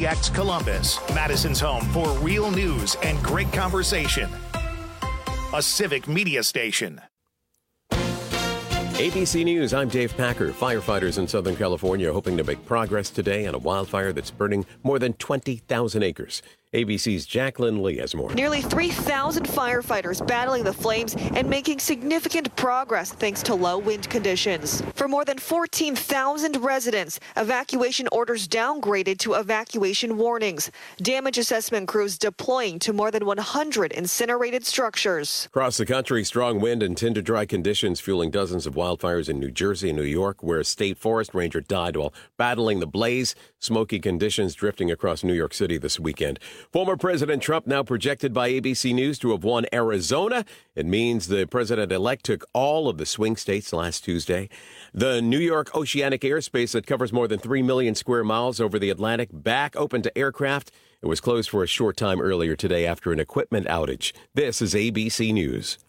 KPTX Columbus, Madison's home for real news and great conversation. A civic media station. ABC News, I'm Dave Packer. Firefighters in Southern California are hoping to make progress today on a wildfire that's burning more than 20,000 acres. ABC's Jacqueline Lee has more. Nearly 3,000 firefighters battling the flames and making significant progress thanks to low wind conditions. For more than 14,000 residents, evacuation orders downgraded to evacuation warnings. Damage assessment crews deploying to more than 100 incinerated structures. Across the country, strong wind and tinder-dry conditions fueling dozens of wildfires in New Jersey and New York, where a state forest ranger died while battling the blaze. Smoky conditions drifting across New York City this weekend. Former President Trump now projected by ABC News to have won Arizona. It means the president-elect took all of the swing states last Tuesday. The New York oceanic airspace that covers more than 3 million square miles over the Atlantic back open to aircraft. It was closed for a short time earlier today after an equipment outage. This is ABC News.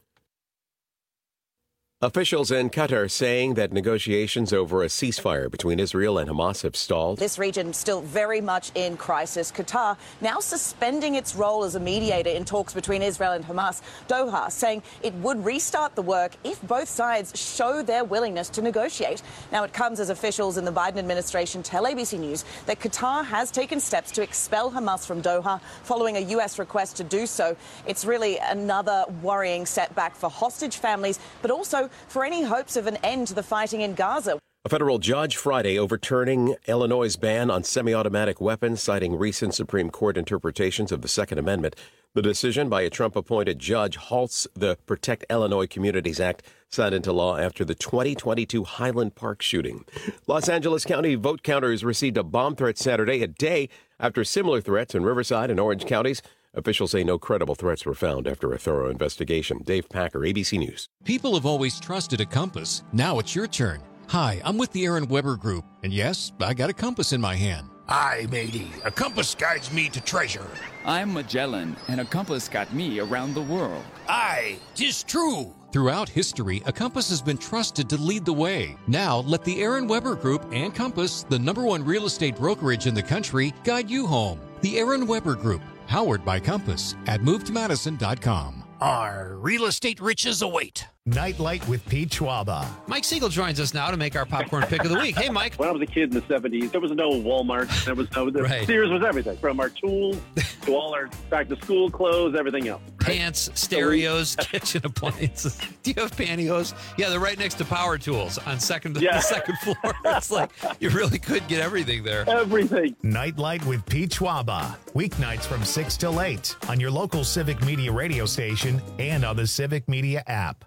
Officials in Qatar saying that negotiations over a ceasefire between Israel and Hamas have stalled. This region still very much in crisis. Qatar now suspending its role as a mediator in talks between Israel and Hamas. Doha saying it would restart the work if both sides show their willingness to negotiate. Now it comes as officials in the Biden administration tell ABC News that Qatar has taken steps to expel Hamas from Doha following a U.S. request to do so. It's really another worrying setback for hostage families, but also for any hopes of an end to the fighting in Gaza. A federal judge Friday overturning Illinois' ban on semi-automatic weapons, citing recent Supreme Court interpretations of the Second Amendment. The decision by a Trump-appointed judge halts the Protect Illinois Communities Act signed into law after the 2022 Highland Park shooting. Los Angeles County vote counters received a bomb threat Saturday, a day after similar threats in Riverside and Orange counties. Officials say no credible threats were found after a thorough investigation. Dave Packer, ABC News. People have always trusted a compass. Now it's your turn. Hi, I'm with the Aaron Weber Group, and yes, I got a compass in my hand. Aye, matey, a compass guides me to treasure. I'm Magellan, and a compass got me around the world. Aye, 'tis true. Throughout history, a compass has been trusted to lead the way. Now, let the Aaron Weber Group and Compass, the #1 real estate brokerage in the country, guide you home. The Aaron Weber Group, powered by Compass, at MoveToMadison.com. Our real estate riches await. Nightlight with Pete Schwaba. Mike Siegel joins us now to make our popcorn pick of the week. Hey, Mike. When I was a kid in the 70s, there was no Walmart. There was no Right. Sears was everything, from our tools to all our back-to-school clothes, everything else. Pants, stereos, kitchen appliances. Do you have pantyhose? Yeah, they're right next to power tools on the second floor. It's like you really could get everything there. Everything. Nightlight with Pete Schwaba. Weeknights from 6 till 8 on your local Civic Media radio station and on the Civic Media app.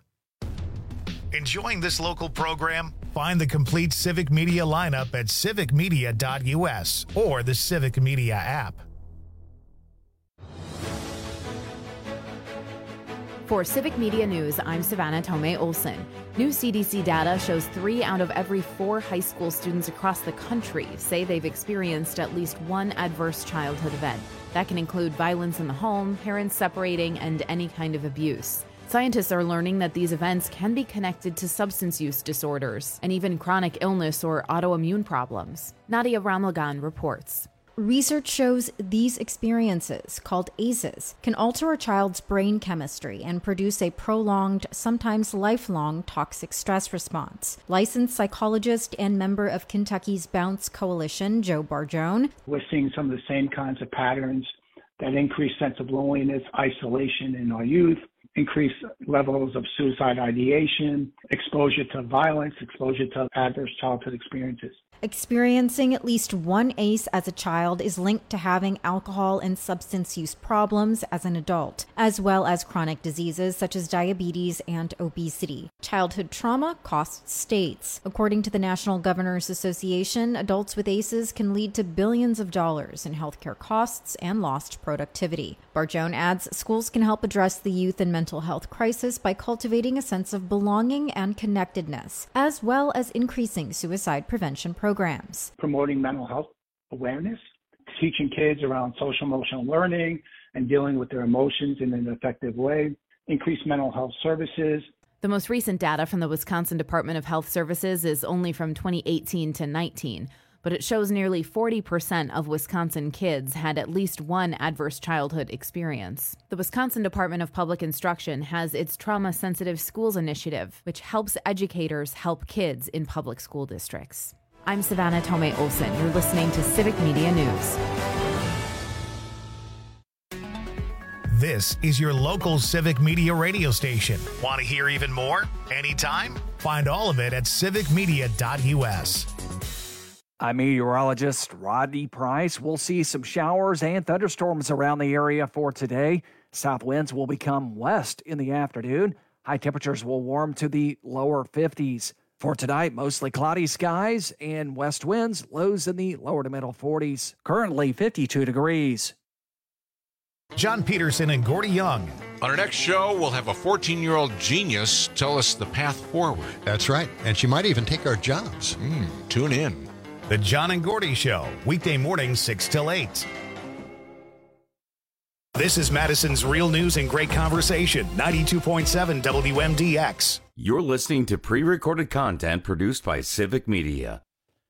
Enjoying this local program? Find the complete Civic Media lineup at civicmedia.us or the Civic Media app. For Civic Media News, I'm Savannah Tomei Olson. New CDC data shows 3 out of every 4 high school students across the country say they've experienced at least one adverse childhood event. That can include violence in the home, parents separating, and any kind of abuse. Scientists are learning that these events can be connected to substance use disorders and even chronic illness or autoimmune problems. Nadia Ramlagan reports. Research shows these experiences, called ACEs, can alter a child's brain chemistry and produce a prolonged, sometimes lifelong, toxic stress response. Licensed psychologist and member of Kentucky's Bounce Coalition, Joe Barjone. We're seeing some of the same kinds of patterns, that increased sense of loneliness, isolation in our youth, increased levels of suicide ideation, exposure to violence, exposure to adverse childhood experiences. Experiencing at least one ACE as a child is linked to having alcohol and substance use problems as an adult, as well as chronic diseases such as diabetes and obesity. Childhood trauma costs states. According to the National Governors Association, adults with ACEs can lead to billions of dollars in healthcare costs and lost productivity. Barjone adds schools can help address the youth and mental health crisis by cultivating a sense of belonging and connectedness, as well as increasing suicide prevention programs. Promoting mental health awareness, teaching kids around social emotional learning and dealing with their emotions in an effective way, increase mental health services. The most recent data from the Wisconsin Department of Health Services is only from 2018 to 19. but it shows nearly 40% of Wisconsin kids had at least one adverse childhood experience. The Wisconsin Department of Public Instruction has its Trauma Sensitive Schools Initiative, which helps educators help kids in public school districts. I'm Savannah Tomei Olson. You're listening to Civic Media News. This is your local Civic Media radio station. Want to hear even more? Anytime? Find all of it at civicmedia.us. I'm meteorologist Rodney Price. We'll see some showers and thunderstorms around the area for today. South winds will become west in the afternoon. High temperatures will warm to the lower 50s. For tonight, mostly cloudy skies and west winds, lows in the lower to middle 40s. Currently 52 degrees. John Peterson and Gordy Young. On our next show, we'll have a 14-year-old genius tell us the path forward. That's right, and she might even take our jobs. Tune in. The John and Gordy Show, weekday mornings 6 till 8. This is Madison's Real News and Great Conversation, 92.7 WMDX. You're listening to pre-recorded content produced by Civic Media.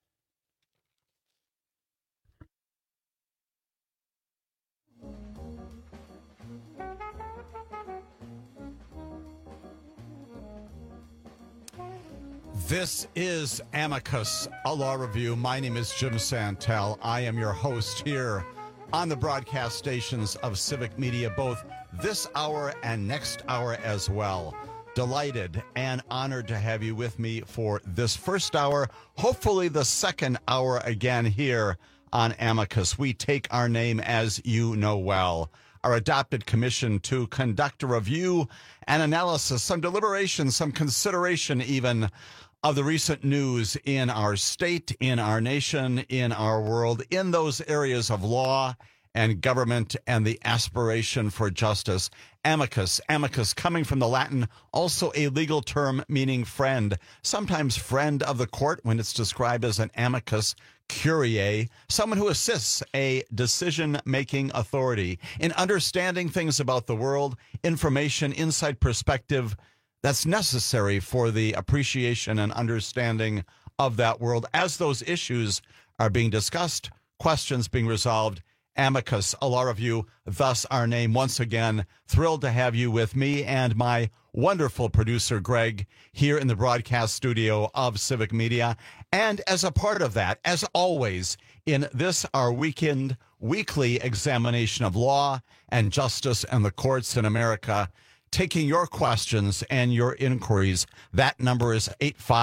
This is Amicus, a law review. My name is Jim Santel. I am your host here on the broadcast stations of Civic Media, both this hour and next hour as well. Delighted and honored to have you with me for this first hour, hopefully the second hour again here on Amicus. We take our name, as you know well, our adopted commission to conduct a review and analysis, some deliberation, some consideration even of the recent news in our state, in our nation, in our world, in those areas of law and government and the aspiration for justice. Amicus coming from the Latin, also a legal term meaning friend, sometimes friend of the court when it's described as an amicus curiae, someone who assists a decision-making authority in understanding things about the world, information, inside perspective that's necessary for the appreciation and understanding of that world as those issues are being discussed, questions being resolved. Amicus, a law review, thus our name. Once again, thrilled to have you with me and my wonderful producer, Greg, here in the broadcast studio of Civic Media. And as a part of that, as always, in this, our weekly examination of law and justice and the courts in America, taking your questions and your inquiries. That number is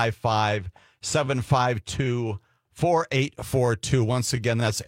855-752-4842. Once again, that's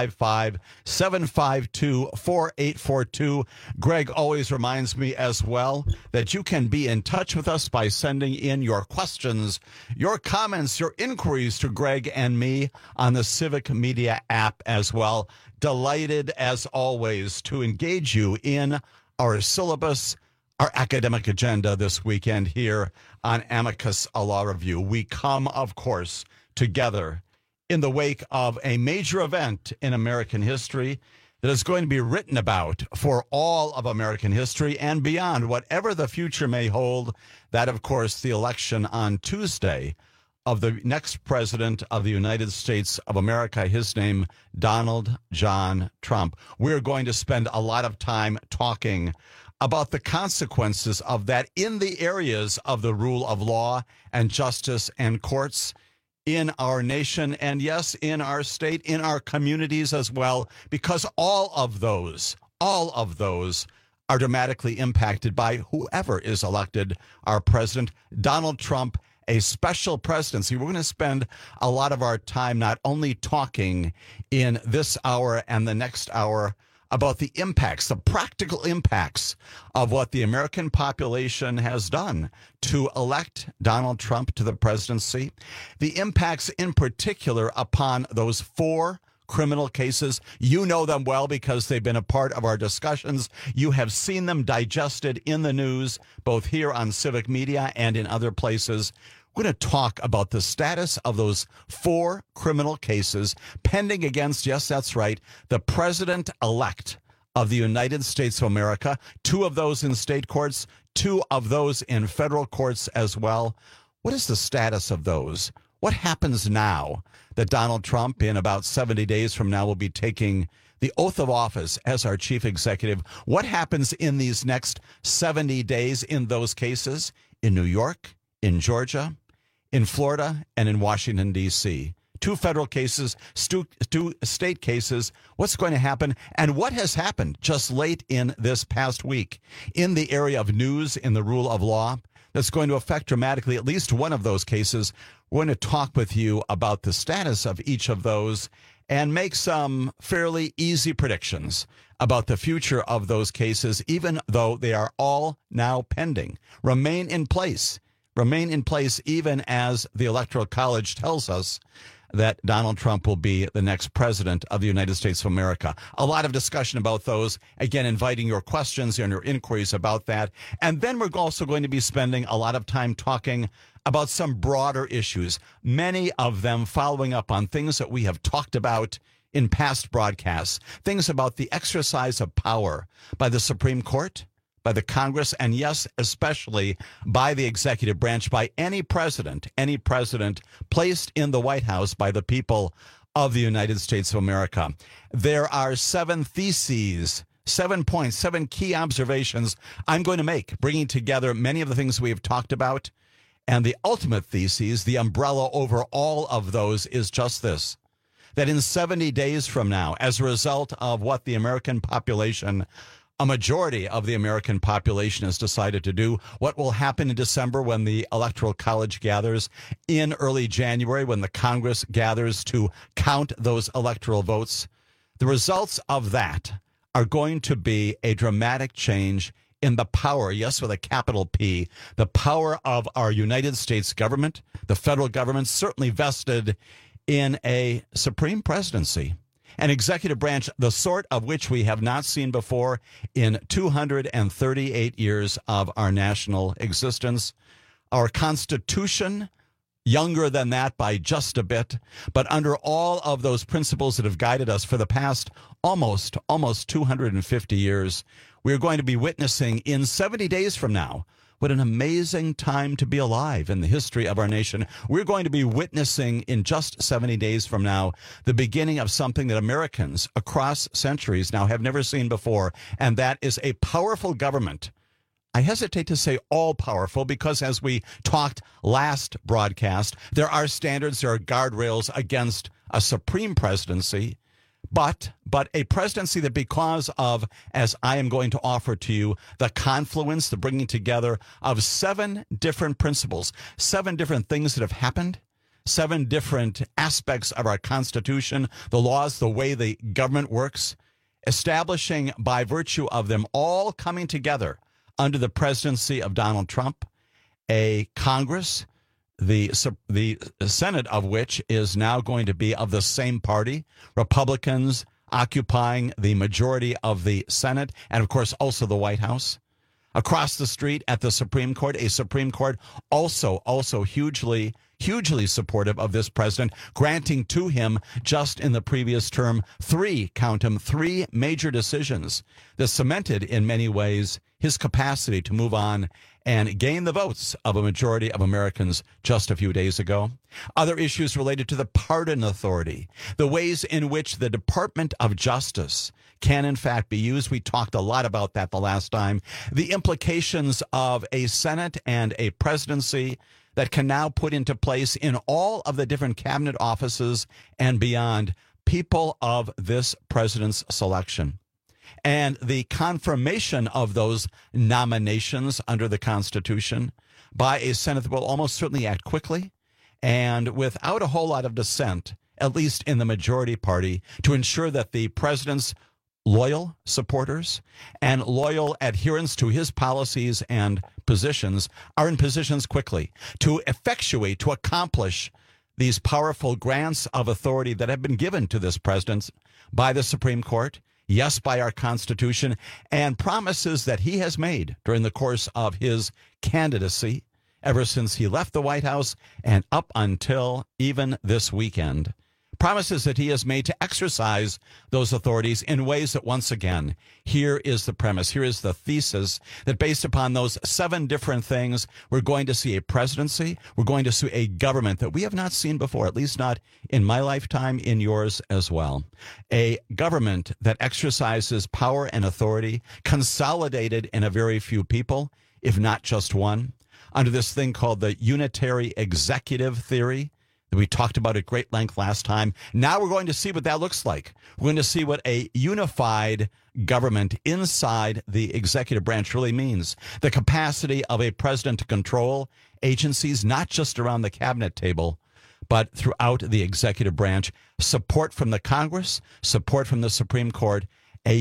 855-752-4842. Greg always reminds me as well that you can be in touch with us by sending in your questions, your comments, your inquiries to Greg and me on the Civic Media app as well. Delighted, as always, to engage you in our syllabus, our academic agenda this weekend here on Amicus, a law review. We come, of course, together in the wake of a major event in American history that is going to be written about for all of American history and beyond, whatever the future may hold. That, of course, the election on Tuesday of the next president of the United States of America, his name, Donald John Trump. We're going to spend a lot of time talking about the consequences of that in the areas of the rule of law and justice and courts in our nation and, yes, in our state, in our communities as well, because all of those are dramatically impacted by whoever is elected our president, Donald Trump, a special presidency. We're going to spend a lot of our time not only talking in this hour and the next hour about the impacts, the practical impacts of what the American population has done to elect Donald Trump to the presidency, the impacts in particular upon those 4 criminal cases. You know them well because they've been a part of our discussions. You have seen them digested in the news, both here on Civic Media and in other places. We're going to talk about the status of those 4 criminal cases pending against, yes, that's right, the president-elect of the United States of America, 2 of those in state courts, 2 of those in federal courts as well. What is the status of those? What happens now that Donald Trump, in about 70 days from now, will be taking the oath of office as our chief executive? What happens in these next 70 days in those cases in New York, in Georgia, in Florida, and in Washington, D.C.? 2 federal cases, 2 state cases. What's going to happen? And what has happened just late in this past week in the area of news, in the rule of law, that's going to affect dramatically at least one of those cases? We're going to talk with you about the status of each of those and make some fairly easy predictions about the future of those cases, even though they are all now pending. Remain in place even as the Electoral College tells us that Donald Trump will be the next president of the United States of America. A lot of discussion about those. Again, inviting your questions and your inquiries about that. And then we're also going to be spending a lot of time talking about some broader issues, many of them following up on things that we have talked about in past broadcasts, things about the exercise of power by the Supreme Court, by the Congress, and yes, especially by the executive branch, by any president placed in the White House by the people of the United States of America. There are 7 theses, 7 points, 7 key observations I'm going to make, bringing together many of the things we have talked about. And the ultimate thesis, the umbrella over all of those, is just this: that in 70 days from now, as a result of what the American population, a majority of the American population, has decided to do, what will happen in December when the Electoral College gathers, in early January when the Congress gathers to count those electoral votes, the results of that are going to be a dramatic change in the power, yes, with a capital P, the power of our United States government, the federal government, certainly vested in a supreme presidency, an executive branch, the sort of which we have not seen before in 238 years of our national existence. Our Constitution, younger than that by just a bit, but under all of those principles that have guided us for the past almost 250 years, we're going to be witnessing in 70 days from now. What an amazing time to be alive in the history of our nation. We're going to be witnessing in just 70 days from now the beginning of something that Americans across centuries now have never seen before, and that is a powerful government. I hesitate to say all powerful because, as we talked last broadcast, there are standards, there are guardrails against a supreme presidency, but a presidency that, because of, as I am going to offer to you, the confluence, the bringing together of 7 different principles, 7 different things that have happened, 7 different aspects of our Constitution, the laws, the way the government works, establishing by virtue of them all coming together under the presidency of Donald Trump, a Congress, the Senate of which is now going to be of the same party, Republicans occupying the majority of the Senate, and of course also the White House. Across the street at the Supreme Court, a Supreme Court also hugely supportive of this president, granting to him just in the previous term 3 major decisions that cemented in many ways his capacity to move on and gain the votes of a majority of Americans just a few days ago. Other issues related to the pardon authority, the ways in which the Department of Justice can in fact be used. We talked a lot about that the last time. The implications of a Senate and a presidency that can now put into place in all of the different cabinet offices and beyond people of this president's selection. And the confirmation of those nominations under the Constitution by a Senate that will almost certainly act quickly and without a whole lot of dissent, at least in the majority party, to ensure that the president's loyal supporters and loyal adherents to his policies and positions are in positions quickly to effectuate, to accomplish these powerful grants of authority that have been given to this president by the Supreme Court, yes, by our Constitution, and promises that he has made during the course of his candidacy ever since he left the White House and up until even this weekend. promises that he has made to exercise those authorities in ways that, once again, here is the premise, here is the thesis, that based upon those 7 different things, we're going to see a presidency, we're going to see a government that we have not seen before, at least not in my lifetime, in yours as well. A government that exercises power and authority consolidated in a very few people, if not just one, under this thing called the unitary executive theory that we talked about at great length last time. Now we're going to see what that looks like. We're going to see what a unified government inside the executive branch really means. The capacity of a president to control agencies, not just around the cabinet table, but throughout the executive branch. Support from the Congress, support from the Supreme Court, a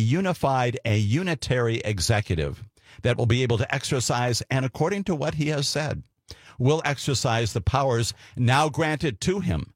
unitary executive that will be able to exercise, and according to what he has said, will exercise the powers now granted to him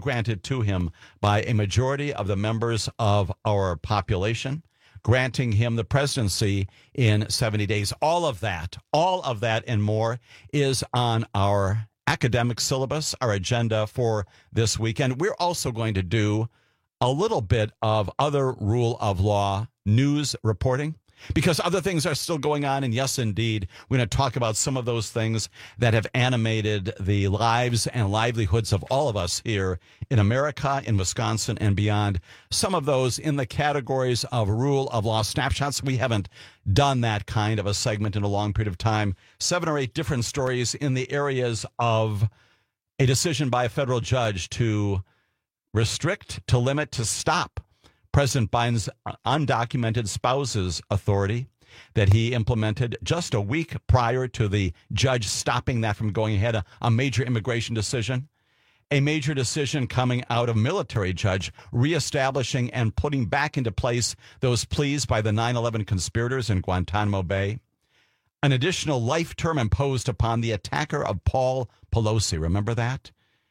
by a majority of the members of our population, granting him the presidency in 70 days. All of that and more is on our academic syllabus, our agenda for this weekend. We're also going to do a little bit of other rule of law news reporting, because other things are still going on. And yes, indeed, we're going to talk about some of those things that have animated the lives and livelihoods of all of us here in America, in Wisconsin, and beyond. Some of those in the categories of rule of law snapshots. We haven't done that kind of a segment in a long period of time. 7 or 8 different stories in the areas of a decision by a federal judge to restrict, to limit, to stop President Biden's undocumented spouse's authority that he implemented just a week prior to the judge stopping that from going ahead, a major immigration decision, a major decision coming out of military judge reestablishing and putting back into place those pleas by the 9/11 conspirators in Guantanamo Bay, an additional life term imposed upon the attacker of Paul Pelosi. Remember that?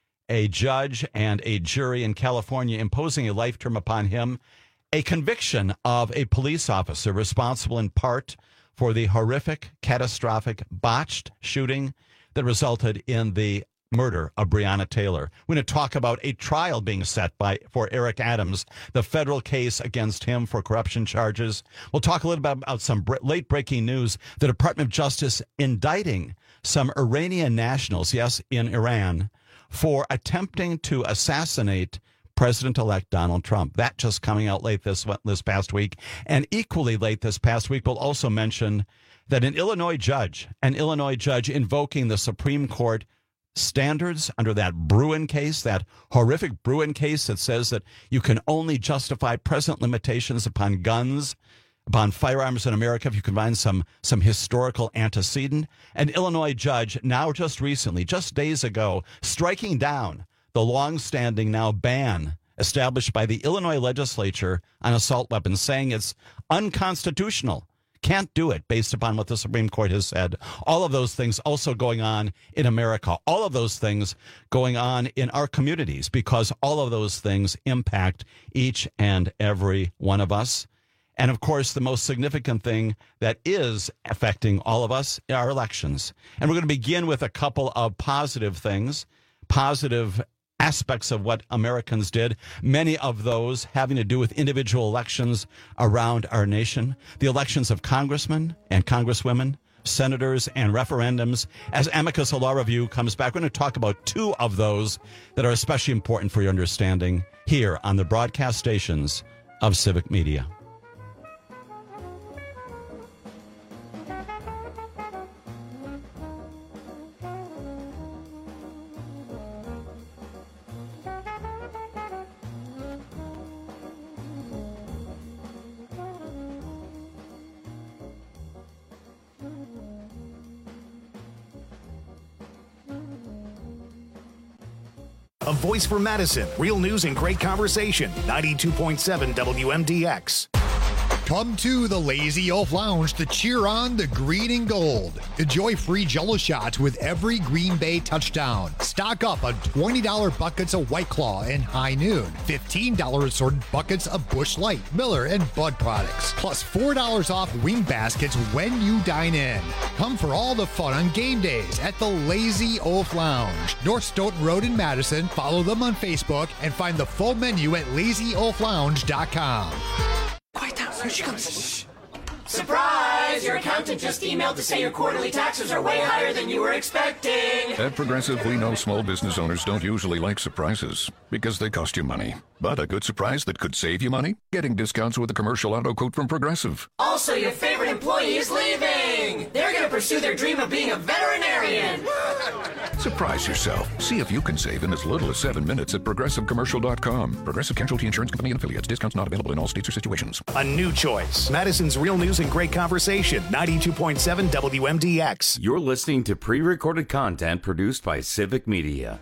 A judge and a jury in California imposing a life term upon him, a conviction of a police officer responsible in part for the horrific, catastrophic, botched shooting that resulted in the murder of Breonna Taylor. We're going to talk about a trial being set for Eric Adams, the federal case against him for corruption charges. We'll talk a little bit about some late-breaking news. The Department of Justice indicting some Iranian nationals, yes, in Iran, for attempting to assassinate President-elect Donald Trump. That just coming out late this past week. And equally late this past week, we'll also mention that an Illinois judge invoking the Supreme Court standards under that Bruen case, that horrific Bruen case that says that you can only justify present limitations upon guns, upon firearms in America if you can find some historical antecedent. An Illinois judge now just recently, just days ago, striking down the long-standing now ban established by the Illinois legislature on assault weapons, saying it's unconstitutional. Can't do it based upon what the Supreme Court has said. All of those things also going on in America. All of those things going on in our communities, because all of those things impact each and every one of us. And, of course, the most significant thing that is affecting all of us are elections. And we're going to begin with a couple of positive things, positive aspects of what Americans did, many of those having to do with individual elections around our nation, the elections of congressmen and congresswomen, senators, and referendums. As Amicus Law Review comes back, we're going to talk about 2 of those that are especially important for your understanding here on the broadcast stations of Civic Media. A voice for Madison. Real news and great conversation. 92.7 WMDX. Come to the Lazy Oaf Lounge to cheer on the green and gold. Enjoy free Jell-O shots with every Green Bay touchdown. Stock up on $20 buckets of White Claw and High Noon. $15 assorted buckets of Busch Light, Miller, and Bud products. Plus $4 off wing baskets when you dine in. Come for all the fun on game days at the Lazy Oaf Lounge. North Stoughton Road in Madison. Follow them on Facebook and find the full menu at lazyoaflounge.com. Quiet down, here she comes. Surprise! Your accountant just emailed to say your quarterly taxes are way higher than you were expecting. At Progressive, we know small business owners don't usually like surprises because they cost you money. But a good surprise that could save you money? Getting discounts with a commercial auto quote from Progressive. Also, your favorite employee is leaving. They're going to pursue their dream of being a veterinarian. Surprise yourself. See if you can save in as little as 7 minutes at ProgressiveCommercial.com. Progressive Casualty Insurance Company and Affiliates. Discounts not available in all states or situations. A new choice. Madison's Real News and Great Conversation. 92.7 WMDX. You're listening to pre-recorded content produced by Civic Media.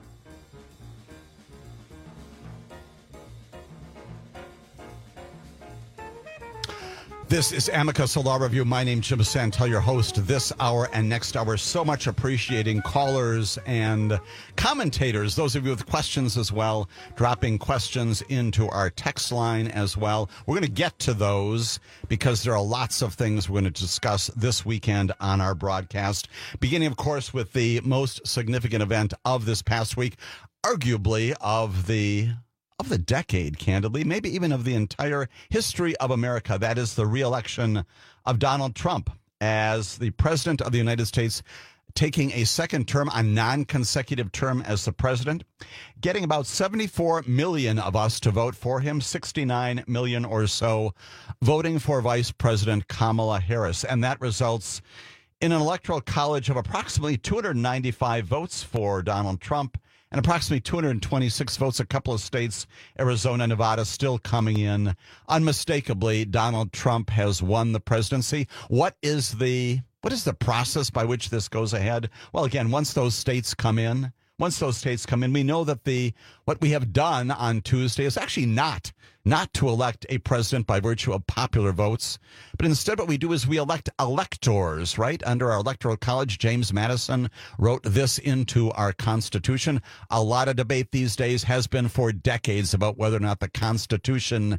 This is Amicus Law Review. My name's Jim Santel, your host this hour and next hour. So much appreciating callers and commentators, those of you with questions as well, dropping questions into our text line as well. We're going to get to those because there are lots of things we're going to discuss this weekend on our broadcast, beginning, of course, with the most significant event of this past week, arguably of the decade, candidly, maybe even of the entire history of America. That is the re-election of Donald Trump as the president of the United States, taking a second term, a non-consecutive term as the president, getting about 74 million of us to vote for him, 69 million or so voting for Vice President Kamala Harris. And that results in an electoral college of approximately 295 votes for Donald Trump and approximately 226 votes. A couple of states, Arizona, Nevada, still coming in. Unmistakably, Donald Trump has won the presidency. What is the process by which this goes ahead? Well, again, once those states come in, we know that what we have done on Tuesday is actually not to elect a president by virtue of popular votes, but instead what we do is we elect electors, right? Under our electoral college, James Madison wrote this into our Constitution. A lot of debate these days has been for decades about whether or not the Constitution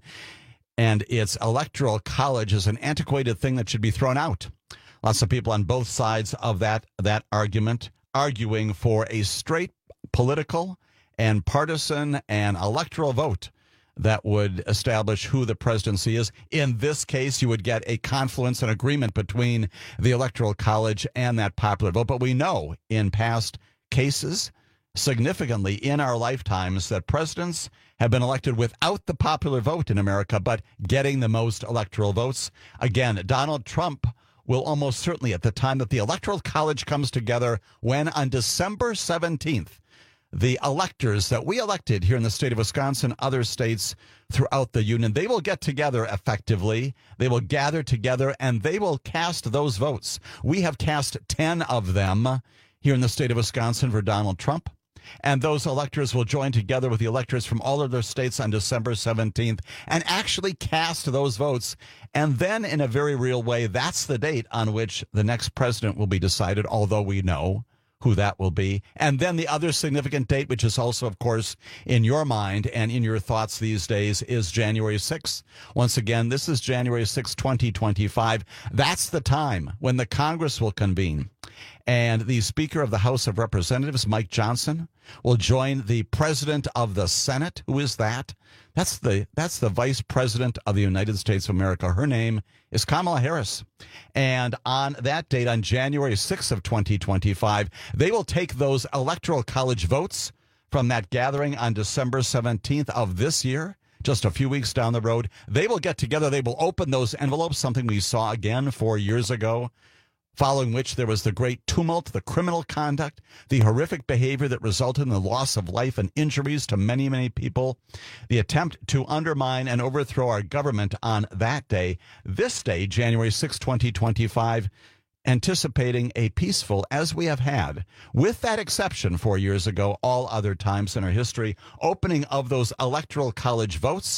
and its electoral college is an antiquated thing that should be thrown out. Lots of people on both sides of that argument arguing for a straight political and partisan and electoral vote that would establish who the presidency is. In this case, you would get a confluence and agreement between the Electoral College and that popular vote. But we know in past cases, significantly in our lifetimes, that presidents have been elected without the popular vote in America, but getting the most electoral votes. Again, Donald Trump will almost certainly, at the time that the Electoral College comes together, when on December 17th, the electors that we elected here in the state of Wisconsin, other states throughout the union, they will get together effectively. They will gather together and they will cast those votes. We have cast 10 of them here in the state of Wisconsin for Donald Trump. And those electors will join together with the electors from all of their states on December 17th and actually cast those votes. And then in a very real way, that's the date on which the next president will be decided, although we know who that will be. And then the other significant date, which is also, of course, in your mind and in your thoughts these days, is January 6th. Once again, this is January 6th, 2025. That's the time when the Congress will convene. And the Speaker of the House of Representatives, Mike Johnson, will join the President of the Senate. Who is that? That's the Vice President of the United States of America. Her name is Kamala Harris. And on that date, on January 6th of 2025, they will take those Electoral College votes from that gathering on December 17th of this year, just a few weeks down the road. They will get together. They will open those envelopes, something we saw again 4 years ago, following which there was the great tumult, the criminal conduct, the horrific behavior that resulted in the loss of life and injuries to many, many people, the attempt to undermine and overthrow our government on that day, this day, January 6, 2025, anticipating a peaceful, as we have had, with that exception 4 years ago, all other times in our history, opening of those Electoral College votes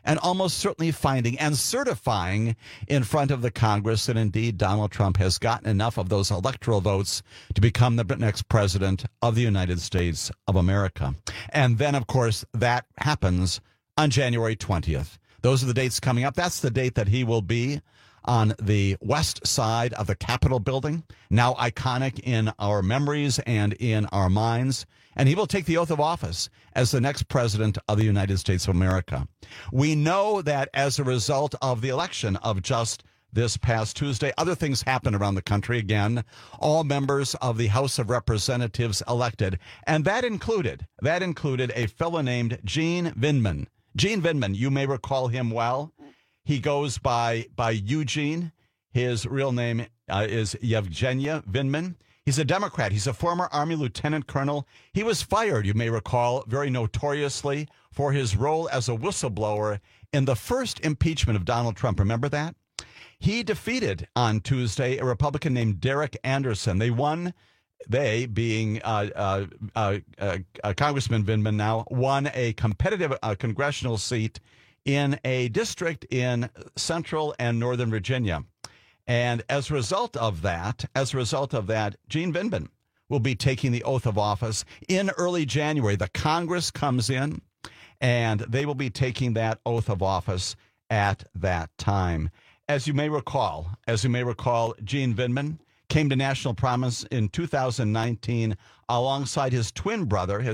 and almost certainly finding and certifying in front of the Congress that indeed Donald Trump has gotten enough of those electoral votes to become the next president of the United States of America. And then, of course, that happens on January 20th. Those are the dates coming up. That's the date that he will be on the west side of the Capitol building, now iconic in our memories and in our minds. And he will take the oath of office as the next president of the United States of America. We know that as a result of the election of just this past Tuesday, other things happened around the country. Again, all members of the House of Representatives elected. And that included a fellow named Gene Vindman. Gene Vindman, you may recall him well. He goes by Eugene. His real name is Yevgeny Vindman. He's a Democrat. He's a former Army lieutenant colonel. He was fired, you may recall, very notoriously for his role as a whistleblower in the first impeachment of Donald Trump. Remember that? He defeated on Tuesday a Republican named Derek Anderson. They won. They, being Congressman Vindman now, won a competitive congressional seat in a district in central and northern Virginia. And as a result of that, Gene Vindman will be taking the oath of office in early January. The Congress comes in, and they will be taking that oath of office at that time. As you may recall, Gene Vindman came to national prominence in 2019 alongside his twin brother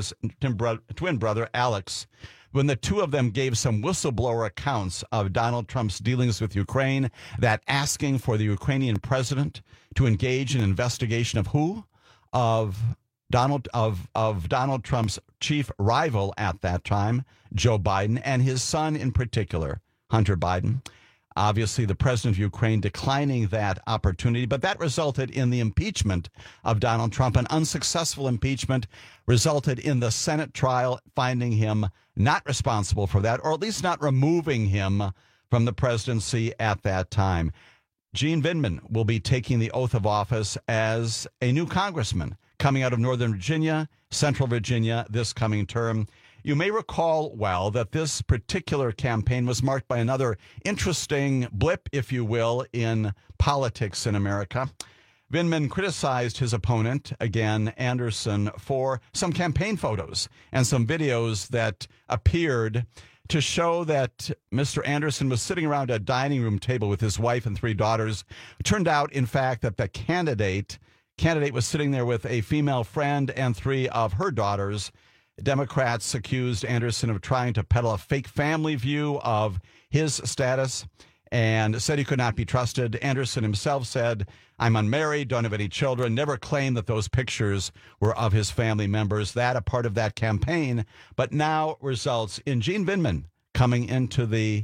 Alex, when the two of them gave some whistleblower accounts of Donald Trump's dealings with Ukraine, that asking for the Ukrainian president to engage in investigation of who? Of Donald Trump's chief rival at that time, Joe Biden, and his son in particular, Hunter Biden. Obviously, the president of Ukraine declining that opportunity, but that resulted in the impeachment of Donald Trump. An unsuccessful impeachment resulted in the Senate trial finding him not responsible for that, or at least not removing him from the presidency at that time. Gene Vindman will be taking the oath of office as a new congressman coming out of Northern Virginia, Central Virginia this coming term. You may recall well that this particular campaign was marked by another interesting blip, if you will, in politics in America. Vindman criticized his opponent, again, Anderson, for some campaign photos and some videos that appeared to show that Mr. Anderson was sitting around a dining room table with his wife and three daughters. It turned out, in fact, that the candidate was sitting there with a female friend and three of her daughters. Democrats accused Anderson of trying to peddle a fake family view of his status and said he could not be trusted. Anderson himself said, "I'm unmarried, don't have any children," never claimed that those pictures were of his family members. That a part of that campaign, but now results in Gene Vindman coming into the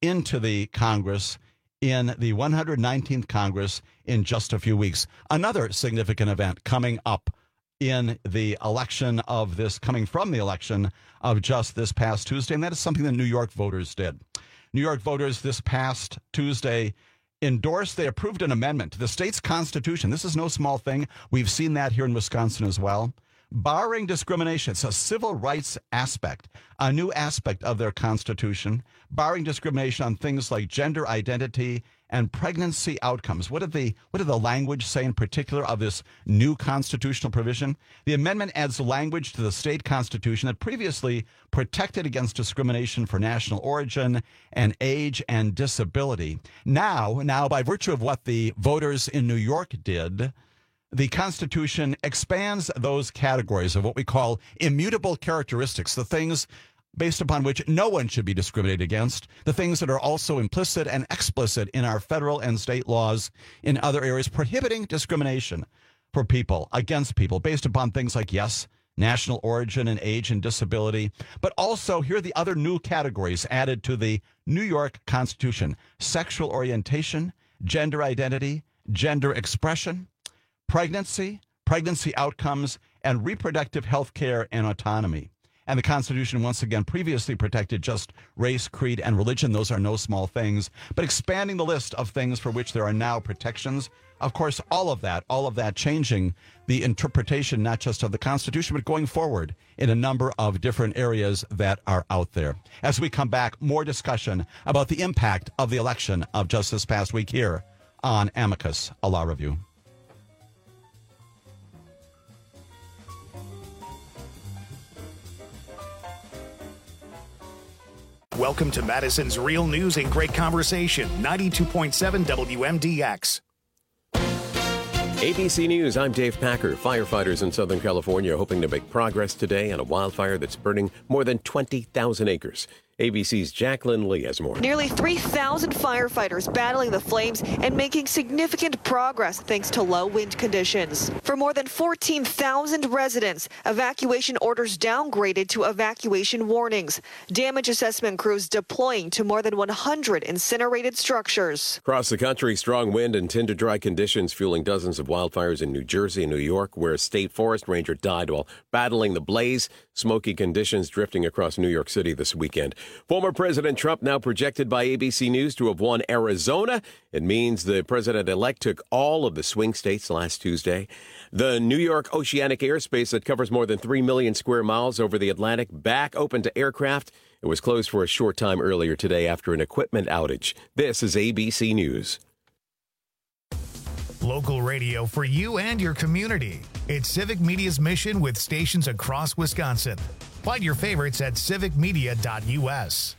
Congress, in the 119th Congress in just a few weeks. Another significant event coming up in the election of this, coming from the election of just this past Tuesday, and that is something the New York voters did. New York voters this past Tuesday they approved an amendment to the state's constitution. This is no small thing. We've seen that here in Wisconsin as well. Barring discrimination, it's a civil rights aspect, a new aspect of their constitution, barring discrimination on things like gender identity and pregnancy outcomes. What did the language say in particular of this new constitutional provision? The amendment adds language to the state constitution that previously protected against discrimination for national origin and age and disability. Now, by virtue of what the voters in New York did, the Constitution expands those categories of what we call immutable characteristics, the things based upon which no one should be discriminated against, the things that are also implicit and explicit in our federal and state laws in other areas prohibiting discrimination for people, against people, based upon things like, yes, national origin and age and disability, but also here are the other new categories added to the New York Constitution: sexual orientation, gender identity, gender expression, pregnancy outcomes, and reproductive health care and autonomy. And the Constitution, once again, previously protected just race, creed, and religion. Those are no small things. But expanding the list of things for which there are now protections, of course, all of that changing the interpretation, not just of the Constitution, but going forward in a number of different areas that are out there. As we come back, more discussion about the impact of the election of just this past week here on Amicus, a Law Review. Welcome to Madison's Real News and Great Conversation, 92.7 WMDX. ABC News, I'm Dave Packer. Firefighters in Southern California are hoping to make progress today on a wildfire that's burning more than 20,000 acres. ABC's Jacqueline Lee has more. Nearly 3,000 firefighters battling the flames and making significant progress thanks to low wind conditions. For more than 14,000 residents, evacuation orders downgraded to evacuation warnings. Damage assessment crews deploying to more than 100 incinerated structures. Across the country, strong wind and tinder dry conditions fueling dozens of wildfires in New Jersey and New York, where a state forest ranger died while battling the blaze. Smoky conditions drifting across New York City this weekend. Former President Trump now projected by ABC News to have won Arizona. It means the president-elect took all of the swing states last Tuesday. The New York oceanic airspace that covers more than 3 million square miles over the Atlantic back open to aircraft. It was closed for a short time earlier today after an equipment outage. This is ABC News. Local radio for you and your community. It's Civic Media's mission with stations across Wisconsin. Find your favorites at civicmedia.us.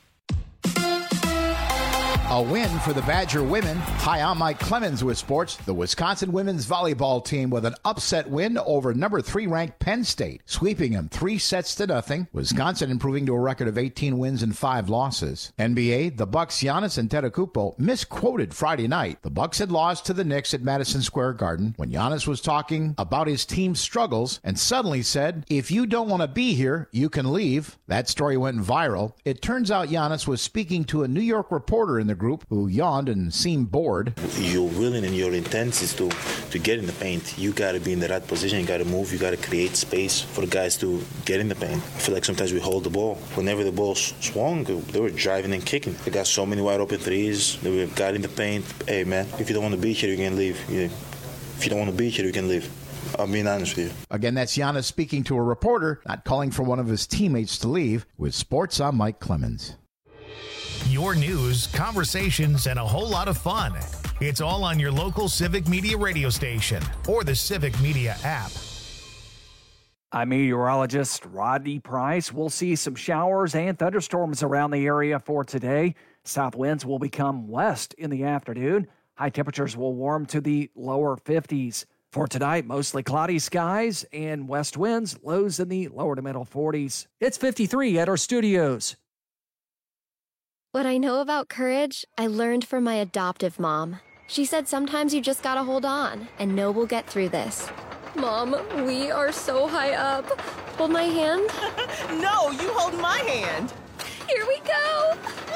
A win for the Badger women. Hi, I'm Mike Clemens with sports. The Wisconsin women's volleyball team with an upset win over number 3 ranked Penn State, sweeping them 3-0. Wisconsin improving to a record of 18 wins and 5 losses. NBA, the Bucks' Giannis Antetokounmpo misquoted Friday night. The Bucks had lost to the Knicks at Madison Square Garden when Giannis was talking about his team's struggles and suddenly said, "If you don't want to be here, you can leave." That story went viral. It turns out Giannis was speaking to a New York reporter in the group who yawned and seemed bored. Your willing and your intent is to get in the paint. You got to be in the right position. You got to move. You got to create space for the guys to get in the paint. I feel like sometimes we hold the ball. Whenever the ball swung, they were driving and kicking. They got so many wide open threes. They got in the paint. Hey, man, if you don't want to be here, you can leave. If you don't want to be here, you can leave. I'm being honest with you. Again, that's Giannis speaking to a reporter, not calling for one of his teammates to leave. With sports, I'm Mike Clemens. Your news, conversations, and a whole lot of fun. It's all on your local Civic Media radio station or the Civic Media app. I'm meteorologist Rodney Price. We'll see some showers and thunderstorms around the area for today. South winds will become west in the afternoon. High temperatures will warm to the lower 50s. For tonight, mostly cloudy skies and west winds, lows in the lower to middle 40s. It's 53 at our studios. What I know about courage, I learned from my adoptive mom. She said sometimes you just gotta hold on and know we'll get through this. Mom, we are so high up. Hold my hand. No, you hold my hand. Here we go.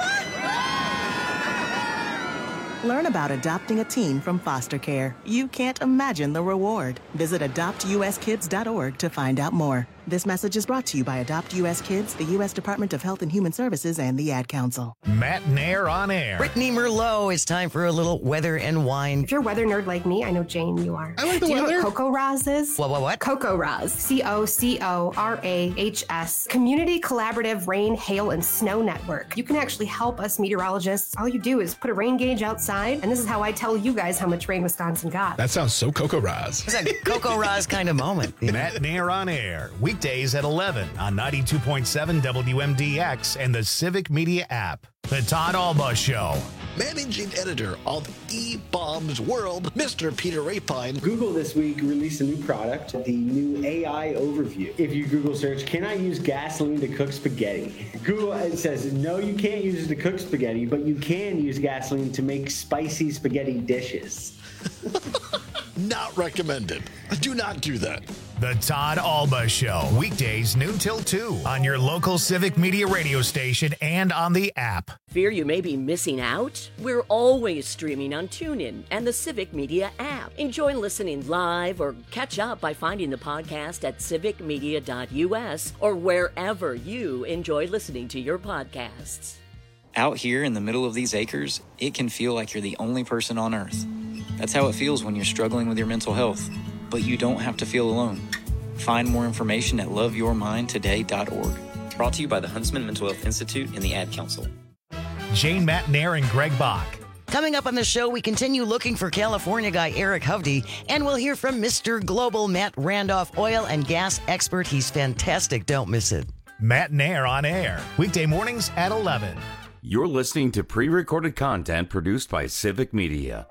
Learn about adopting a teen from foster care. You can't imagine the reward. Visit adoptuskids.org to find out more. This message is brought to you by Adopt U.S. Kids, the U.S. Department of Health and Human Services, and the Ad Council. Matt Nair on air. Brittany Merlot, it's time for a little weather and wine. If you're a weather nerd like me, I know Jane, you are. I like the weather. Do you know what CoCoRaHS is? What? CoCoRaHS. CoCoRaHS. Community Collaborative Rain, Hail, and Snow Network. You can actually help us meteorologists. All you do is put a rain gauge outside, and this is how I tell you guys how much rain Wisconsin got. That sounds so CoCoRaHS. It's a CoCoRaHS kind of moment. Matt Nair on air. Weekdays at 11 on 92.7 WMDX and the Civic Media app. The Todd Alba Show. Managing editor of eBaum's World, Mr. Peter Rapine. Google this week released a new product, the new AI Overview. If you Google search, can I use gasoline to cook spaghetti? Google it says, no, you can't use it to cook spaghetti, but you can use gasoline to make spicy spaghetti dishes. Not recommended. Do not do that. The Todd Alba Show, weekdays noon till 2 on your local Civic Media radio station and on the app. Fear you may be missing out? We're always streaming on TuneIn and the Civic Media app. Enjoy listening live or catch up by finding the podcast at civicmedia.us or wherever you enjoy listening to your podcasts. Out here in the middle of these acres, it can feel like you're the only person on Earth. That's how it feels when you're struggling with your mental health. But you don't have to feel alone. Find more information at loveyourmindtoday.org. Brought to you by the Huntsman Mental Health Institute and the Ad Council. Jane Matnair and Greg Bach. Coming up on the show, we continue looking for California guy Eric Hovde, and we'll hear from Mr. Global Matt Randolph, oil and gas expert. He's fantastic. Don't miss it. Matnair on air, weekday mornings at 11. You're listening to pre-recorded content produced by Civic Media.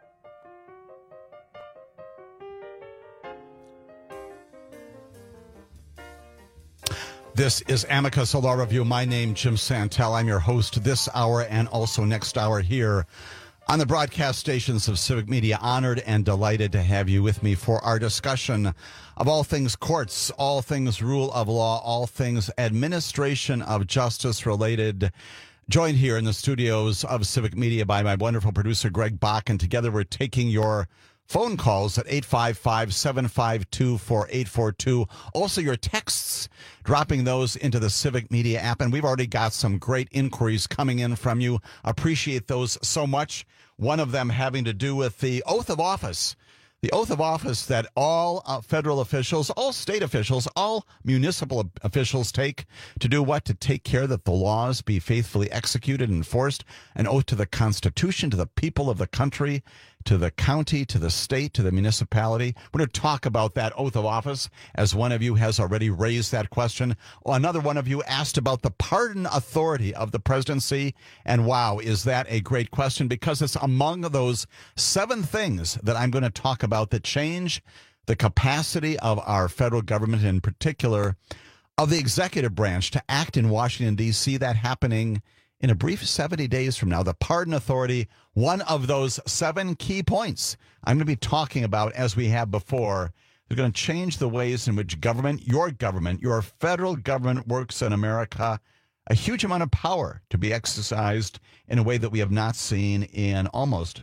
This is Amicus Law Review. My name, Jim Santel. I'm your host this hour and also next hour here on the broadcast stations of Civic Media. Honored and delighted to have you with me for our discussion of all things courts, all things rule of law, all things administration of justice related. Joined here in the studios of Civic Media by my wonderful producer, Greg Bach, and together we're taking your phone calls at 855-752-4842. Also your texts, dropping those into the Civic Media app. And we've already got some great inquiries coming in from you. Appreciate those so much. One of them having to do with the oath of office. The oath of office that all federal officials, all state officials, all municipal officials take to do what? To take care that the laws be faithfully executed and enforced. An oath to the Constitution, to the people of the country, to the county, to the state, to the municipality. We're going to talk about that oath of office, as one of you has already raised that question. Another one of you asked about the pardon authority of the presidency. And wow, is that a great question, because it's among those 7 things that I'm going to talk about that change the capacity of our federal government, in particular of the executive branch, to act in Washington, D.C., that happening in a brief 70 days from now. The pardon authority, one of those 7 key points I'm going to be talking about, as we have before. They're going to change the ways in which government, your federal government works in America. A huge amount of power to be exercised in a way that we have not seen in almost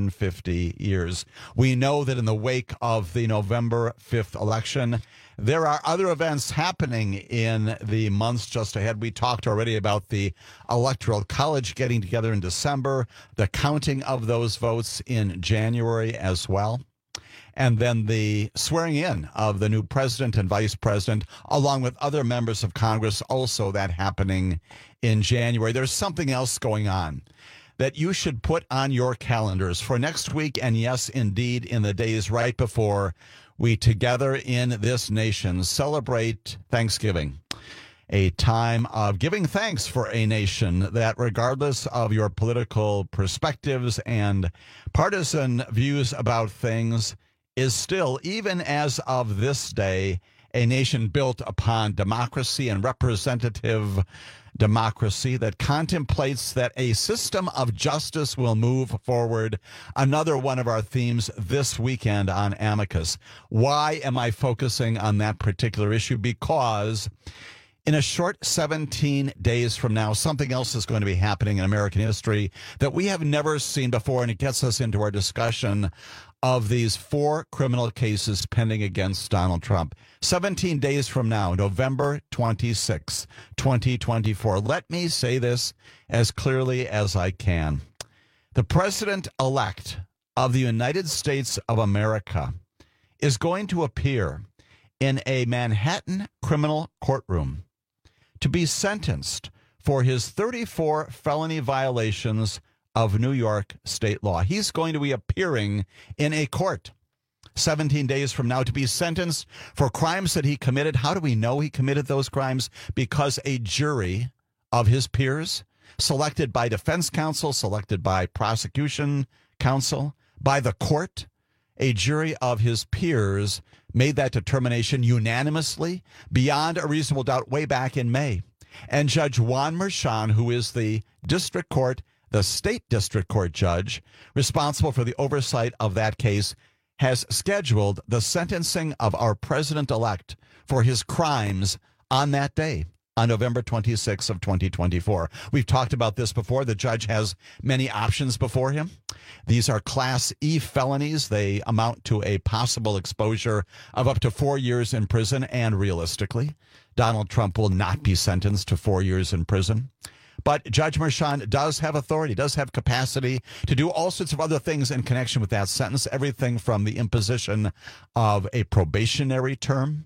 250 years. We know that in the wake of the November 5th election, there are other events happening in the months just ahead. We talked already about the Electoral College getting together in December, the counting of those votes in January as well, and then the swearing in of the new president and vice president, along with other members of Congress, also that happening in January. There's something else going on that you should put on your calendars for next week, and yes, indeed, in the days right before we together in this nation celebrate Thanksgiving, a time of giving thanks for a nation that, regardless of your political perspectives and partisan views about things, is still, even as of this day, a nation built upon democracy and representative democracy that contemplates that a system of justice will move forward. Another one of our themes this weekend on Amicus. Why am I focusing on that particular issue? Because in a short 17 days from now, something else is going to be happening in American history that we have never seen before, and it gets us into our discussion of these 4 criminal cases pending against Donald Trump. 17 days from now, November 26, 2024. Let me say this as clearly as I can. The president-elect of the United States of America is going to appear in a Manhattan criminal courtroom to be sentenced for his 34 felony violations of New York state law. He's going to be appearing in a court 17 days from now to be sentenced for crimes that he committed. How do we know he committed those crimes? Because a jury of his peers, selected by defense counsel, selected by prosecution counsel, by the court, a jury of his peers made that determination unanimously, beyond a reasonable doubt, way back in May. And Judge Juan Merchan, who is the district court, the state district court judge responsible for the oversight of that case, has scheduled the sentencing of our president-elect for his crimes on that day, on November 26th of 2024. We've talked about this before. The judge has many options before him. These are Class E felonies. They amount to a possible exposure of up to 4 years in prison, and realistically, Donald Trump will not be sentenced to 4 years in prison. But Judge Merchan does have authority, does have capacity to do all sorts of other things in connection with that sentence, everything from the imposition of a probationary term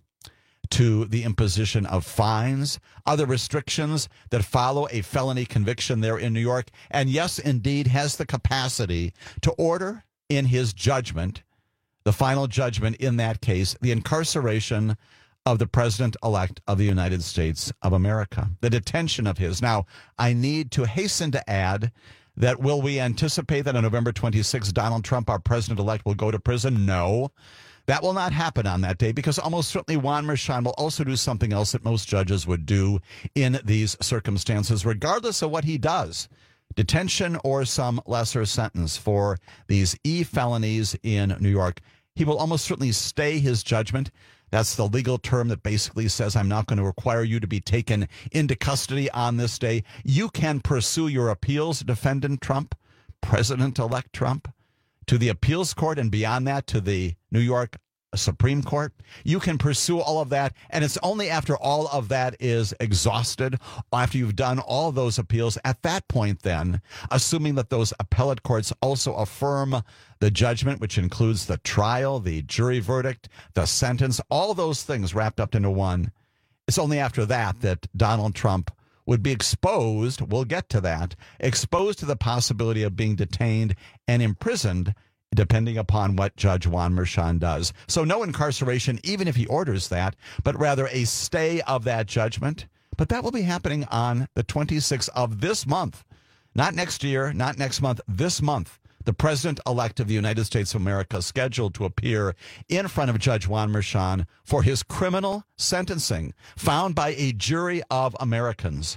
to the imposition of fines, other restrictions that follow a felony conviction there in New York, and yes, indeed, has the capacity to order in his judgment, the final judgment in that case, the incarceration of the president-elect of the United States of America, the detention of his. Now, I need to hasten to add that will we anticipate that on November 26th, Donald Trump, our president-elect, will go to prison? No. That will not happen on that day, because almost certainly Juan Merchan will also do something else that most judges would do in these circumstances, regardless of what he does, detention or some lesser sentence for these felonies in New York. He will almost certainly stay his judgment. That's the legal term that basically says, I'm not going to require you to be taken into custody on this day. You can pursue your appeals, defendant Trump, President-elect Trump, to the appeals court, and beyond that to the New York Supreme Court. You can pursue all of that, and it's only after all of that is exhausted, after you've done all those appeals, at that point then, assuming that those appellate courts also affirm the judgment, which includes the trial, the jury verdict, the sentence, all those things wrapped up into one, it's only after that that Donald Trump would be exposed, we'll get to that, exposed to the possibility of being detained and imprisoned, depending upon what Judge Juan Merchan does. So no incarceration, even if he orders that, but rather a stay of that judgment. But that will be happening on the 26th of this month. Not next year, not next month, this month. The president-elect of the United States of America scheduled to appear in front of Judge Juan Merchan for his criminal sentencing, found by a jury of Americans.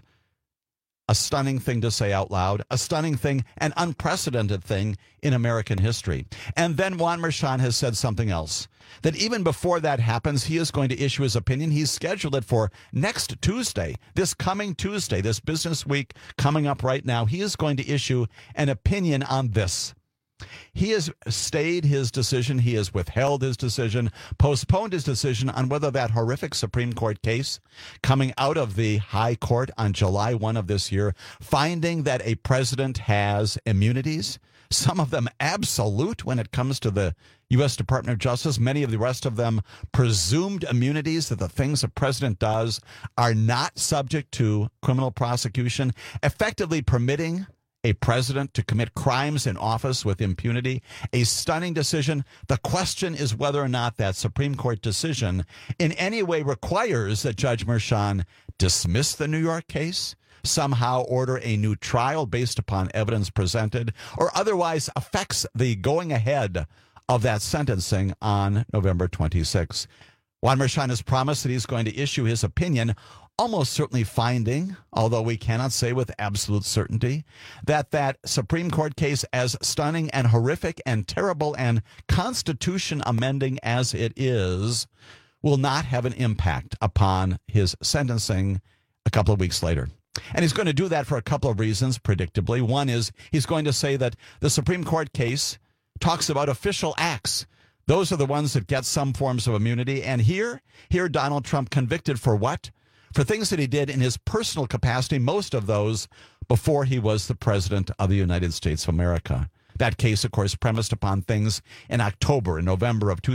A stunning thing to say out loud, a stunning thing, an unprecedented thing in American history. And then Juan Merchan has said something else, that even before that happens, he is going to issue his opinion. He's scheduled it for next Tuesday, this coming Tuesday, this business week coming up right now. He is going to issue an opinion on this. He has stayed his decision. He has withheld his decision, postponed his decision on whether that horrific Supreme Court case coming out of the High Court on July 1 of this year, finding that a president has immunities, some of them absolute when it comes to the U.S. Department of Justice, many of the rest of them presumed immunities, that the things a president does are not subject to criminal prosecution, effectively permitting a president to commit crimes in office with impunity. A stunning decision. The question is whether or not that Supreme Court decision in any way requires that Judge Merchan dismiss the New York case, somehow order a new trial based upon evidence presented, or otherwise affects the going ahead of that sentencing on November 26. Juan Merchan has promised that he's going to issue his opinion, almost certainly finding, although we cannot say with absolute certainty, that that Supreme Court case, as stunning and horrific and terrible and Constitution amending as it is, will not have an impact upon his sentencing a couple of weeks later. And he's going to do that for a couple of reasons, predictably. One is he's going to say that the Supreme Court case talks about official acts. Those are the ones that get some forms of immunity. And here Donald Trump convicted for what? For things that he did in his personal capacity, most of those before he was the president of the United States of America. That case, of course, premised upon things in October and November of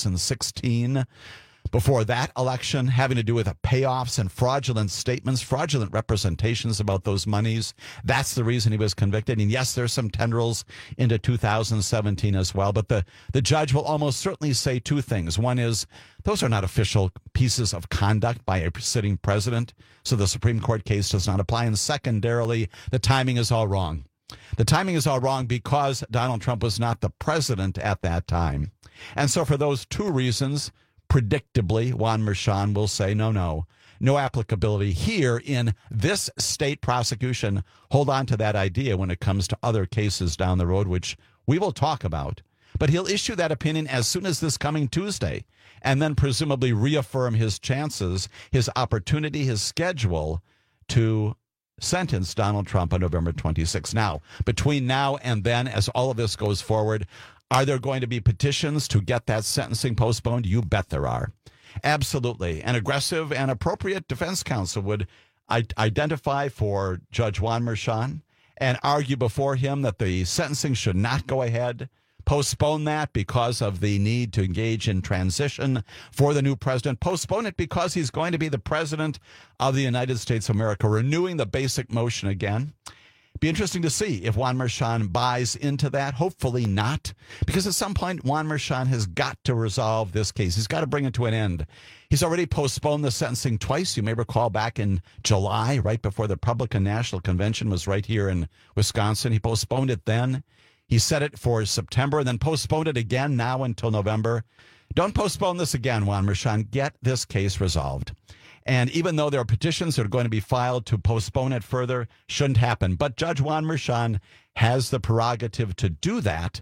2016. Before that election, having to do with payoffs and fraudulent statements, fraudulent representations about those monies. That's the reason he was convicted. And yes, there's some tendrils into 2017 as well. But the judge will almost certainly say two things. One is, those are not official pieces of conduct by a sitting president, so the Supreme Court case does not apply. And secondarily, the timing is all wrong. The timing is all wrong because Donald Trump was not the president at that time. And so for those two reasons, predictably, Juan Merchan will say, no applicability here in this state prosecution. Hold on to that idea when it comes to other cases down the road, which we will talk about. But he'll issue that opinion as soon as this coming Tuesday, and then presumably reaffirm his chances, his opportunity, his schedule to sentence Donald Trump on November 26th. Now, between now and then, as all of this goes forward, are there going to be petitions to get that sentencing postponed? You bet there are. Absolutely. An aggressive and appropriate defense counsel would identify for Judge Juan Merchan and argue before him that the sentencing should not go ahead, postpone that because of the need to engage in transition for the new president, postpone it because he's going to be the president of the United States of America, renewing the basic motion again. Be interesting to see if Juan Merchan buys into that. Hopefully not, because at some point Juan Merchan has got to resolve this case. He's got to bring it to an end. He's already postponed the sentencing twice. You may recall back in July, right before the Republican National Convention was right here in Wisconsin. He postponed it then. He set it for September and then postponed it again now until November. Don't postpone this again, Juan Merchan. Get this case resolved. And even though there are petitions that are going to be filed to postpone it further, shouldn't happen. But Judge Juan Merchan has the prerogative to do that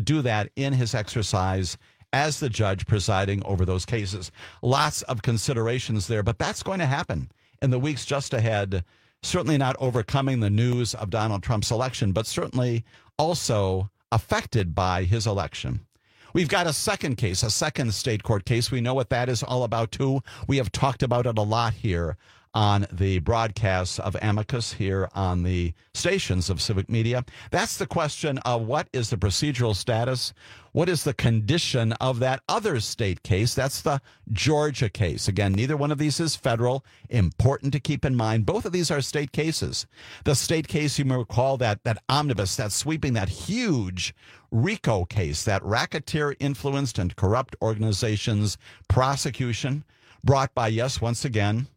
in his exercise as the judge presiding over those cases. Lots of considerations there, but that's going to happen in the weeks just ahead. Certainly not overcoming the news of Donald Trump's election, but certainly also affected by his election. We've got a second case, a second state court case. We know what that is all about, too. We have talked about it a lot here on the broadcasts of Amicus here on the stations of Civic Media. That's the question of what is the procedural status? What is the condition of that other state case? That's the Georgia case. Again, neither one of these is federal. Important to keep in mind. Both of these are state cases. The state case, you may recall that omnibus, that sweeping, that huge RICO case, that racketeer influenced and corrupt organizations prosecution brought by, yes, once again,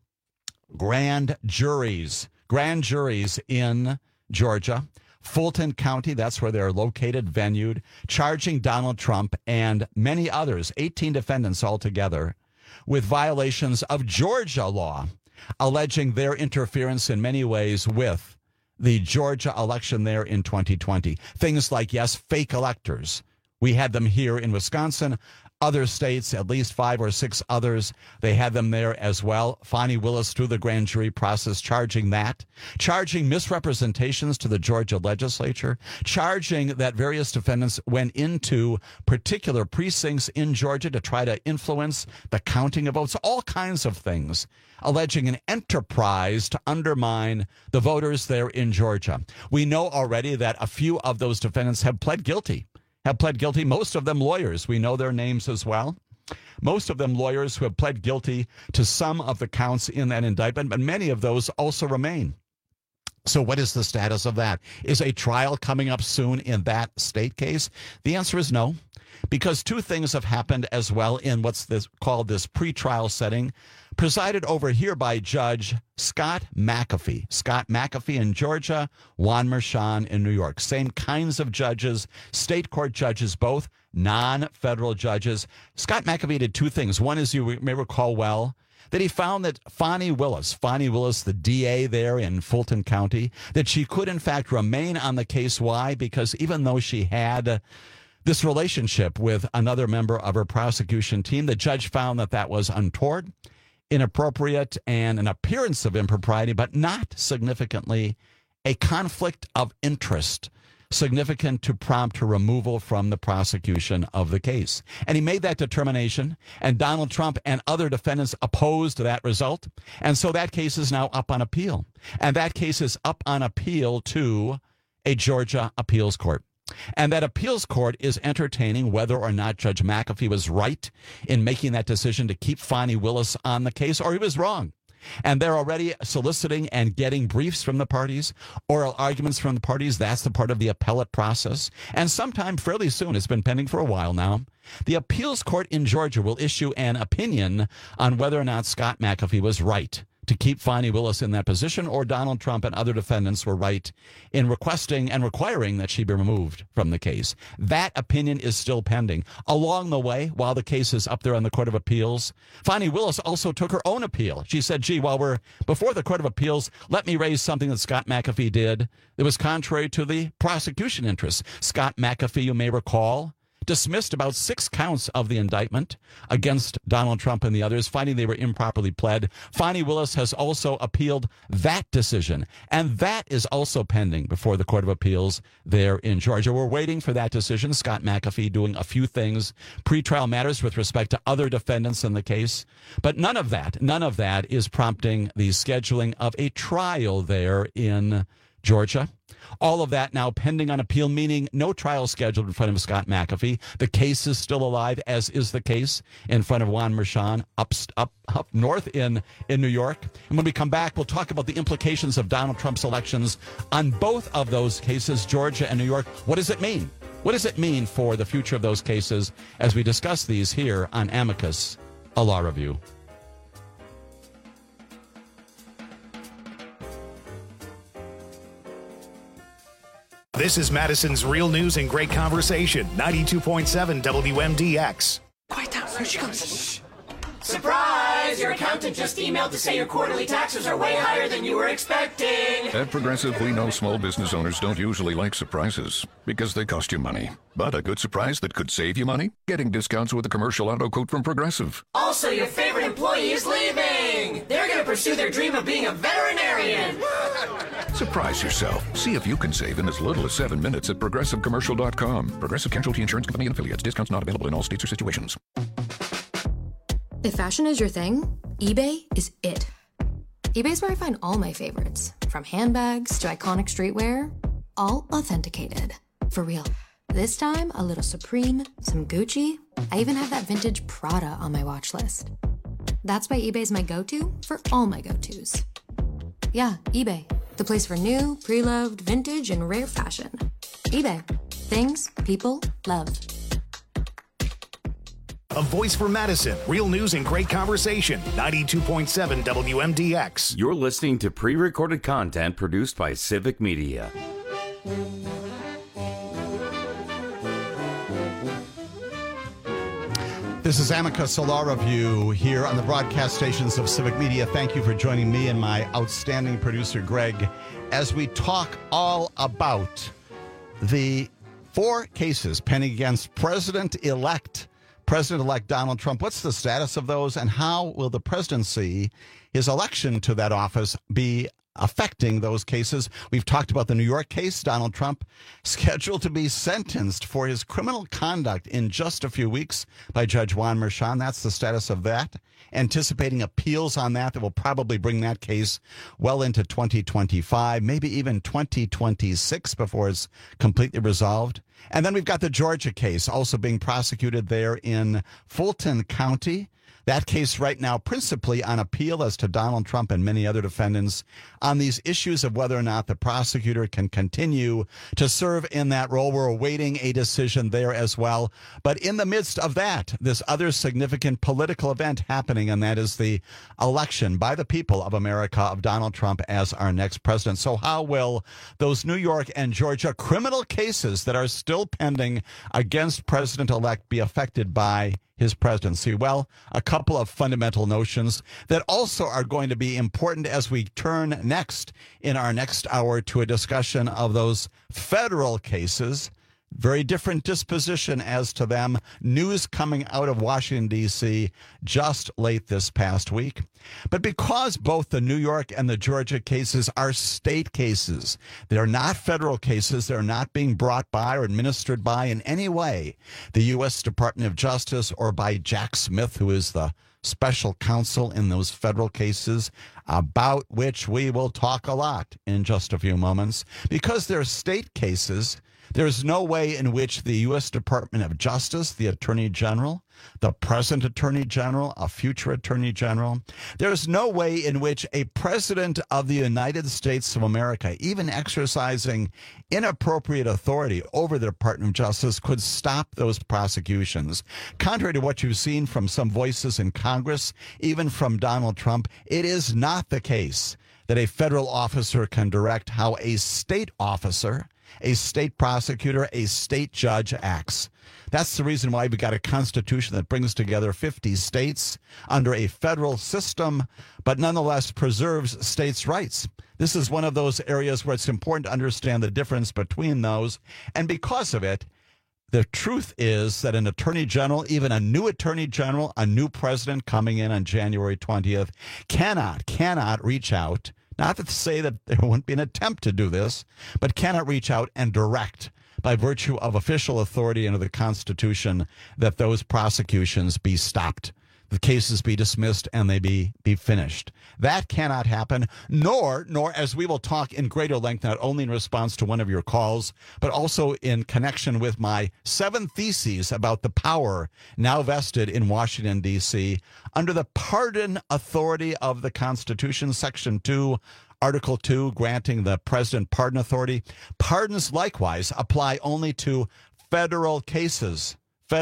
grand juries in Georgia, Fulton County, that's where they're located, venued, charging Donald Trump and many others, 18 defendants altogether, with violations of Georgia law, alleging their interference in many ways with the Georgia election there in 2020. Things like, yes, fake electors. We had them here in Wisconsin. Other states, at least 5 or 6 others, they had them there as well. Fani Willis, through the grand jury process, charging misrepresentations to the Georgia legislature, charging that various defendants went into particular precincts in Georgia to try to influence the counting of votes, all kinds of things, alleging an enterprise to undermine the voters there in Georgia. We know already that a few of those defendants have pled guilty, most of them lawyers. We know their names as well. Most of them lawyers who have pled guilty to some of the counts in that indictment, but many of those also remain. So what is the status of that? Is a trial coming up soon in that state case? The answer is no, because 2 things have happened as well in what's called this pretrial setting, presided over here by Judge Scott McAfee. Scott McAfee in Georgia, Juan Merchan in New York. Same kinds of judges, state court judges, both non-federal judges. Scott McAfee did 2 things. One is, you may recall well, that he found that Fani Willis, the DA there in Fulton County, that she could in fact remain on the case. Why? Because even though she had this relationship with another member of her prosecution team, the judge found that that was untoward, inappropriate, and an appearance of impropriety, but not significantly a conflict of interest significant to prompt her removal from the prosecution of the case. And he made that determination, and Donald Trump and other defendants opposed that result. And so that case is now up on appeal. And that case is up on appeal to a Georgia appeals court. And that appeals court is entertaining whether or not Judge McAfee was right in making that decision to keep Fani Willis on the case, or he was wrong. And they're already soliciting and getting briefs from the parties, oral arguments from the parties. That's the part of the appellate process. And sometime fairly soon, it's been pending for a while now, the appeals court in Georgia will issue an opinion on whether or not Scott McAfee was right to keep Fani Willis in that position, or Donald Trump and other defendants were right in requesting and requiring that she be removed from the case. That opinion is still pending. Along the way, while the case is up there on the Court of Appeals, Fani Willis also took her own appeal. She said, gee, while we're before the Court of Appeals, let me raise something that Scott McAfee did that was contrary to the prosecution interests. Scott McAfee, you may recall, dismissed about 6 counts of the indictment against Donald Trump and the others, finding they were improperly pled. Fani Willis has also appealed that decision, and that is also pending before the Court of Appeals there in Georgia. We're waiting for that decision. Scott McAfee doing a few things, pretrial matters with respect to other defendants in the case, but none of that is prompting the scheduling of a trial there in Georgia. All of that now pending on appeal, meaning no trial scheduled in front of Scott McAfee. The case is still alive, as is the case in front of Juan Merchan up north in New York. And when we come back, we'll talk about the implications of Donald Trump's elections on both of those cases, Georgia and New York. What does it mean? What does it mean for the future of those cases as we discuss these here on Amicus, a Law Review? This is Madison's Real News and Great Conversation, 92.7 WMDX. Quiet down. Here she comes. Shh. Surprise! Your accountant just emailed to say your quarterly taxes are way higher than you were expecting. At Progressive, we know small business owners don't usually like surprises because they cost you money. But a good surprise that could save you money? Getting discounts with a commercial auto quote from Progressive. Also, your favorite employee is leaving. They're going to pursue their dream of being a veterinarian. Surprise yourself. See if you can save in as little as 7 minutes at ProgressiveCommercial.com. Progressive Casualty Insurance Company and Affiliates. Discounts not available in all states or situations. If fashion is your thing, eBay is it. eBay's where I find all my favorites, from handbags to iconic streetwear, all authenticated. For real. This time, a little Supreme, some Gucci. I even have that vintage Prada on my watch list. That's why eBay's my go-to for all my go-tos. Yeah, eBay. The place for new, pre-loved, vintage, and rare fashion. eBay. Things people love. A voice for Madison. Real news and great conversation. 92.7 WMDX. You're listening to pre-recorded content produced by Civic Media. This is Amicus, a Law Review here on the broadcast stations of Civic Media. Thank you for joining me and my outstanding producer, Greg, as we talk all about the 4 cases pending against President-elect Donald Trump. What's the status of those, and how will the presidency, his election to that office, be affecting those cases? We've talked about the New York case. Donald Trump scheduled to be sentenced for his criminal conduct in just a few weeks by Judge Juan Merchan. That's the status of that. Anticipating appeals on that will probably bring that case well into 2025, maybe even 2026 before it's completely resolved. And then we've got the Georgia case also being prosecuted there in Fulton County. That case right now principally on appeal as to Donald Trump and many other defendants on these issues of whether or not the prosecutor can continue to serve in that role. We're awaiting a decision there as well. But in the midst of that, this other significant political event happening, and that is the election by the people of America of Donald Trump as our next president. So how will those New York and Georgia criminal cases that are still pending against President-elect be affected by his presidency? Well, a couple of fundamental notions that also are going to be important as we turn next in our next hour to a discussion of those federal cases. Very different disposition as to them. News coming out of Washington, D.C. just late this past week. But because both the New York and the Georgia cases are state cases, they're not federal cases. They're not being brought by or administered by in any way the U.S. Department of Justice or by Jack Smith, who is the special counsel in those federal cases, about which we will talk a lot in just a few moments. Because they're state cases, there's no way in which the U.S. Department of Justice, the Attorney General, the present Attorney General, a future Attorney General, there's no way in which a president of the United States of America, even exercising inappropriate authority over the Department of Justice, could stop those prosecutions. Contrary to what you've seen from some voices in Congress, even from Donald Trump, it is not the case that a federal officer can direct how a state officer, a state prosecutor, a state judge acts. That's the reason why we got a constitution that brings together 50 states under a federal system, but nonetheless preserves states' rights. This is one of those areas where it's important to understand the difference between those. And because of it, The truth is that an attorney general, even a new attorney general, a new president coming in on January 20th, cannot reach out, not to say that there wouldn't be an attempt to do this, but cannot reach out and direct by virtue of official authority under the Constitution that those prosecutions be stopped, the cases be dismissed, and they be finished. That cannot happen, nor, as we will talk in greater length, not only in response to one of your calls, but also in connection with my 7 theses about the power now vested in Washington, D.C., under the pardon authority of the Constitution, Section 2, Article 2, granting the president pardon authority. Pardons likewise apply only to federal cases,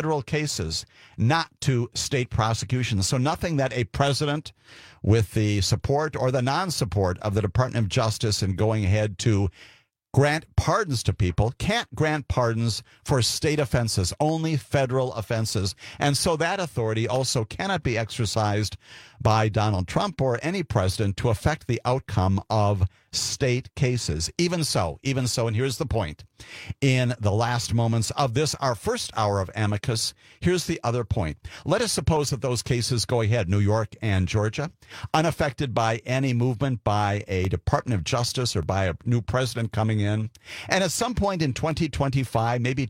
not to state prosecutions. So nothing that a president with the support or the non-support of the Department of Justice in going ahead to grant pardons to people can't grant pardons for state offenses, only federal offenses. And so that authority also cannot be exercised by Donald Trump or any president to affect the outcome of state cases. Even so, and here's the point, in the last moments of this, our first hour of Amicus, here's the other point. Let us suppose that those cases go ahead, New York and Georgia, unaffected by any movement by a Department of Justice or by a new president coming in. And at some point in 2025, maybe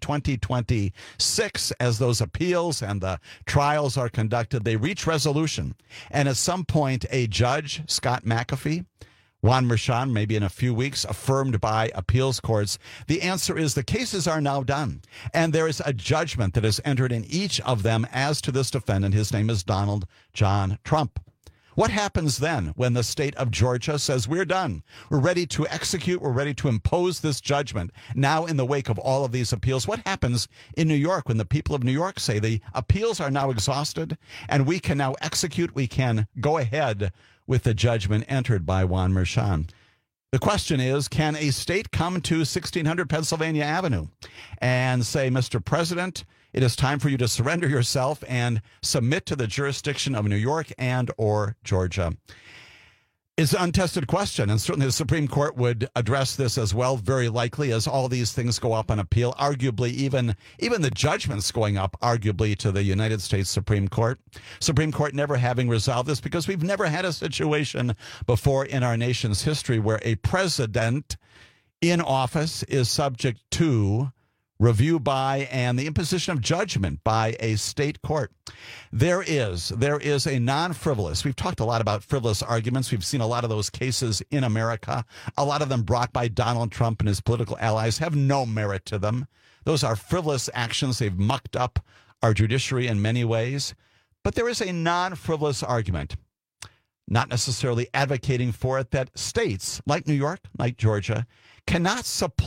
2026, as those appeals and the trials are conducted, they reach resolution. And at some point, a judge, Scott McAfee, Juan Merchan, maybe in a few weeks, affirmed by appeals courts. The answer is the cases are now done. And there is a judgment that is entered in each of them as to this defendant. His name is Donald John Trump. What happens then when the state of Georgia says, we're done, we're ready to execute, we're ready to impose this judgment now in the wake of all of these appeals? What happens in New York when the people of New York say the appeals are now exhausted and we can now execute, we can go ahead with the judgment entered by Juan Merchan? The question is, can a state come to 1600 Pennsylvania Avenue and say, Mr. President, it is time for you to surrender yourself and submit to the jurisdiction of New York and or Georgia? It's an untested question, and certainly the Supreme Court would address this as well, very likely, as all these things go up on appeal, arguably even the judgments going up, arguably, to the United States Supreme Court. Supreme Court never having resolved this because we've never had a situation before in our nation's history where a president in office is subject to review by and the imposition of judgment by a state court. There is a non-frivolous, we've talked a lot about frivolous arguments. We've seen a lot of those cases in America. A lot of them brought by Donald Trump and his political allies have no merit to them. Those are frivolous actions. They've mucked up our judiciary in many ways. But there is a non-frivolous argument, not necessarily advocating for it, that states like New York, like Georgia, cannot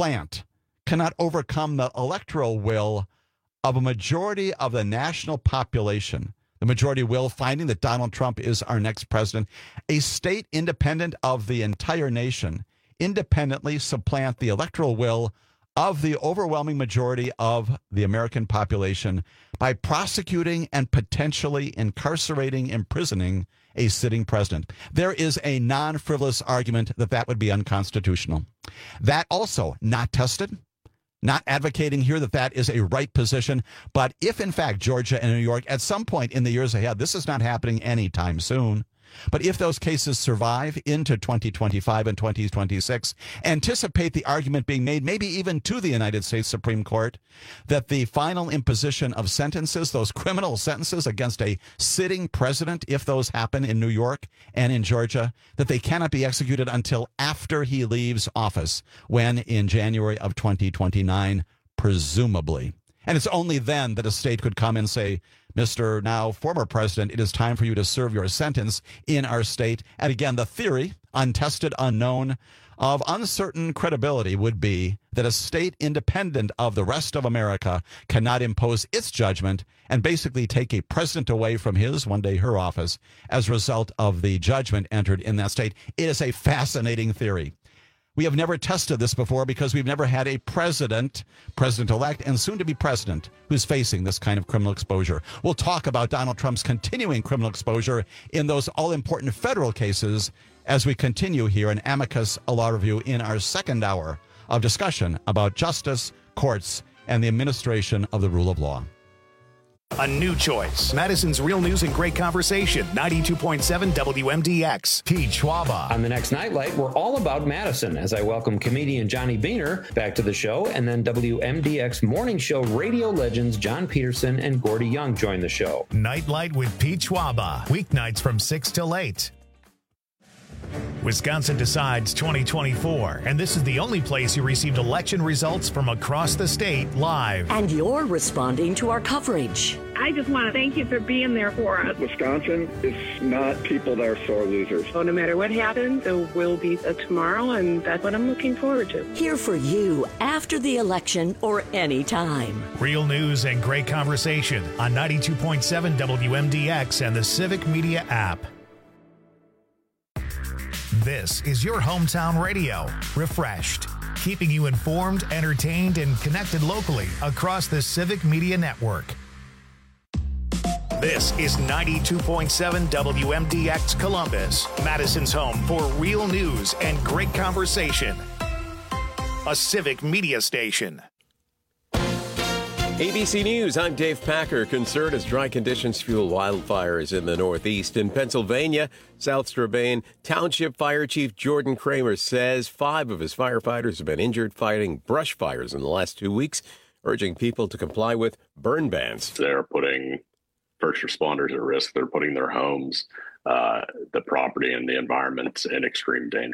overcome the electoral will of a majority of the national population. The majority will finding that Donald Trump is our next president. A state independent of the entire nation independently supplant the electoral will of the overwhelming majority of the American population by prosecuting and potentially incarcerating, imprisoning a sitting president. There is a non-frivolous argument that would be unconstitutional. That also not tested. Not advocating here that is a right position, but if in fact Georgia and New York at some point in the years ahead, this is not happening anytime soon, but if those cases survive into 2025 and 2026, anticipate the argument being made, maybe even to the United States Supreme Court, that the final imposition of sentences, those criminal sentences against a sitting president, if those happen in New York and in Georgia, that they cannot be executed until after he leaves office, when in January of 2029, presumably. And it's only then that a state could come and say, Mr. now former president, it is time for you to serve your sentence in our state. And again, the theory, untested, unknown, of uncertain credibility would be that a state independent of the rest of America cannot impose its judgment and basically take a president away from his, one day her office, as a result of the judgment entered in that state. It is a fascinating theory. We have never tested this before because we've never had a president-elect, and soon-to-be president who's facing this kind of criminal exposure. We'll talk about Donald Trump's continuing criminal exposure in those all-important federal cases as we continue here in Amicus, a Law Review, in our second hour of discussion about justice, courts, and the administration of the rule of law. A new choice. Madison's Real News and Great Conversation. 92.7 WMDX. Pete Schwaba. On the next Nightlight, we're all about Madison as I welcome comedian Johnny Beaner back to the show, and then WMDX morning show radio legends John Peterson and Gordy Young join the show. Nightlight with Pete Schwaba. Weeknights from 6 till 8. Wisconsin Decides 2024, and this is the only place you received election results from across the state live. And you're responding to our coverage. I just want to thank you for being there for us. Wisconsin is not people that are sore losers. So no matter what happens, there will be a tomorrow, and that's what I'm looking forward to. Here for you after the election or any time. Real news and great conversation on 92.7 WMDX and the Civic Media app. This is your hometown radio, refreshed, keeping you informed, entertained, and connected locally across the Civic Media Network. This is 92.7 WMDX Columbus, Madison's home for real news and great conversation. A Civic Media station. ABC News, I'm Dave Packer. Concerned as dry conditions fuel wildfires in the Northeast. In Pennsylvania, South Strabane Township Fire Chief Jordan Kramer says 5 of his firefighters have been injured fighting brush fires in the last 2 weeks, urging people to comply with burn bans. They're putting first responders at risk. They're putting their homes, the property, and the environment in extreme danger.